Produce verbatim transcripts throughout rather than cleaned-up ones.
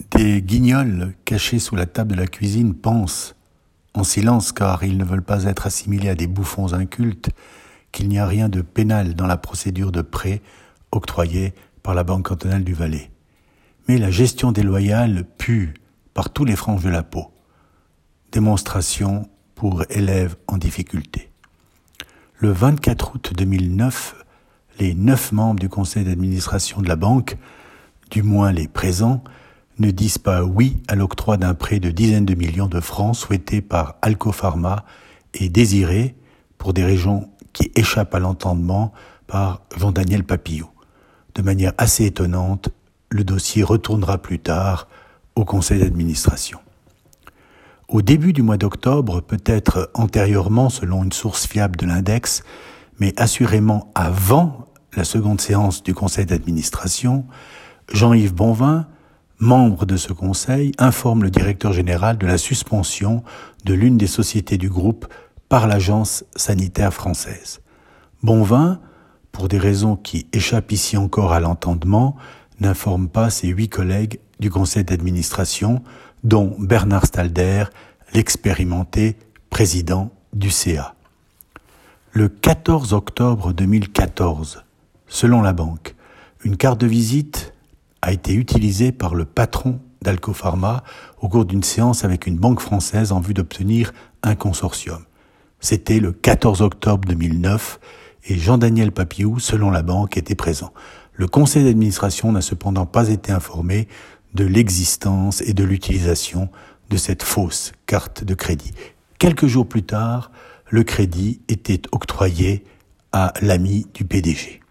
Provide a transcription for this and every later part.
Des guignols cachés sous la table de la cuisine pensent, en silence car ils ne veulent pas être assimilés à des bouffons incultes, qu'il n'y a rien de pénal dans la procédure de prêt octroyée par la Banque cantonale du Valais. Mais la gestion déloyale pue par tous les franges de la peau. Démonstration pour élèves en difficulté. Le vingt-quatre août deux mille neuf, les neuf membres du conseil d'administration de la banque, du moins les présents, ne disent pas oui à l'octroi d'un prêt de dizaines de millions de francs souhaité par Alcopharma et désiré, pour des raisons qui échappent à l'entendement, par Jean-Daniel Papillou. De manière assez étonnante, le dossier retournera plus tard au conseil d'administration. Au début du mois d'octobre, peut-être antérieurement selon une source fiable de l'index, mais assurément avant la seconde séance du conseil d'administration, Jean-Yves Bonvin, membre de ce conseil, informe le directeur général de la suspension de l'une des sociétés du groupe par l'agence sanitaire française. Bonvin, pour des raisons qui échappent ici encore à l'entendement, n'informe pas ses huit collègues du conseil d'administration, dont Bernard Stalder, l'expérimenté président du C A. Le quatorze octobre deux mille quatorze, selon la banque, une carte de visite a été utilisée par le patron d'Alcopharma au cours d'une séance avec une banque française en vue d'obtenir un consortium. C'était le quatorze octobre deux mille neuf et Jean-Daniel Papillou, selon la banque, était présent. Le conseil d'administration n'a cependant pas été informé de l'existence et de l'utilisation de cette fausse carte de crédit. Quelques jours plus tard, le crédit était octroyé à l'ami du P D G.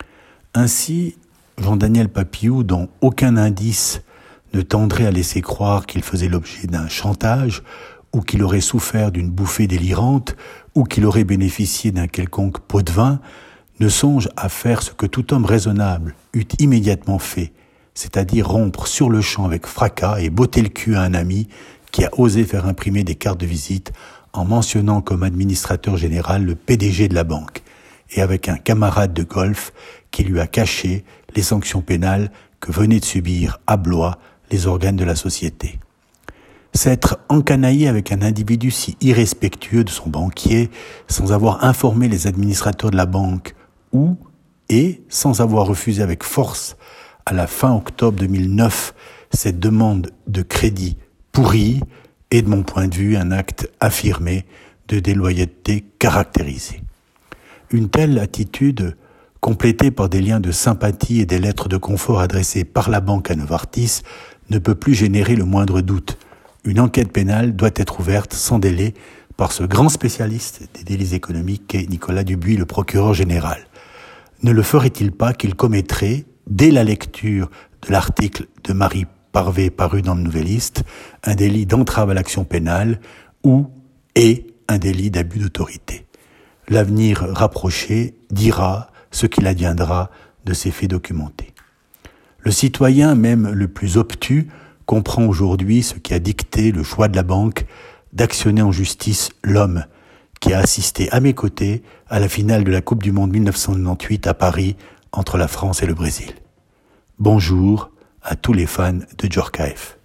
Ainsi, Jean-Daniel Papillou, dont aucun indice ne tendrait à laisser croire qu'il faisait l'objet d'un chantage, ou qu'il aurait souffert d'une bouffée délirante, ou qu'il aurait bénéficié d'un quelconque pot de vin, ne songe à faire ce que tout homme raisonnable eût immédiatement fait, c'est-à-dire rompre sur le champ avec fracas et botter le cul à un ami qui a osé faire imprimer des cartes de visite en mentionnant comme administrateur général le P D G de la banque, et avec un camarade de golf qui lui a caché les sanctions pénales que venaient de subir à Blois les organes de la société. S'être encanaillé avec un individu si irrespectueux de son banquier, sans avoir informé les administrateurs de la banque, ou, et sans avoir refusé avec force, à la fin octobre deux mille neuf, cette demande de crédit pourrie, est de mon point de vue un acte affirmé de déloyauté caractérisée. Une telle attitude, complétée par des liens de sympathie et des lettres de confort adressées par la banque à Novartis, ne peut plus générer le moindre doute. Une enquête pénale doit être ouverte sans délai par ce grand spécialiste des délits économiques qu'est Nicolas Dubuis, le procureur général. Ne le ferait-il pas qu'il commettrait, dès la lecture de l'article de Marie Parvé paru dans le Nouvelliste, un délit d'entrave à l'action pénale ou et un délit d'abus d'autorité? L'avenir rapproché dira ce qu'il adviendra de ces faits documentés. Le citoyen, même le plus obtus, comprend aujourd'hui ce qui a dicté le choix de la banque d'actionner en justice l'homme qui a assisté à mes côtés à la finale de la Coupe du Monde dix-neuf cent quatre-vingt-dix-huit à Paris entre la France et le Brésil. Bonjour à tous les fans de Djorkaeff.